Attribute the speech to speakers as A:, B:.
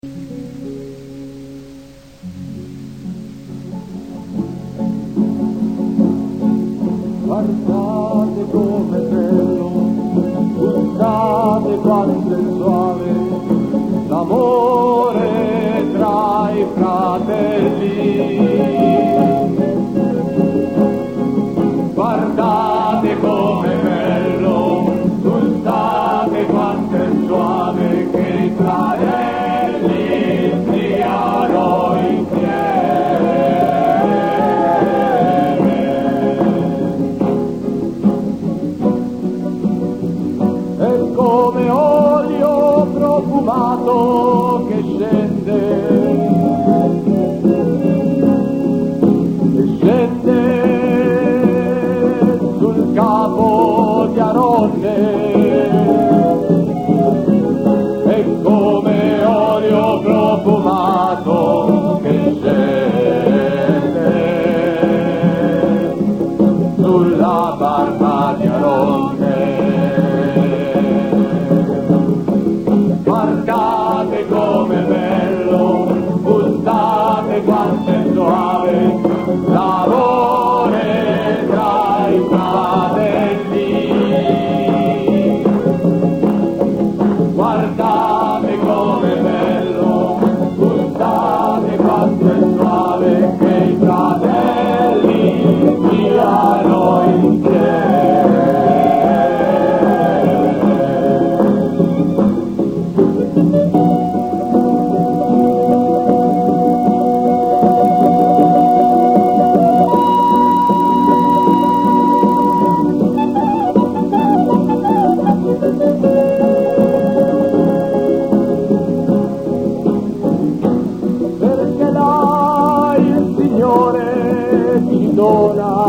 A: Guardate come bello, gustate quanto è suave l'amore tra i fratelli. Guardate come bello, gustate quanto è suave che i fratelli stiano insieme. È come olio profumato che scende sul capo di Aronne. È come olio profumato che scende sulla barba di Aronne. Guardate come bello, gustate quanto è suave l'amore tra i fratelli. Guardate come bello, gustate quanto è suave che i fratelli siano insieme. Perché là il Signore ci dona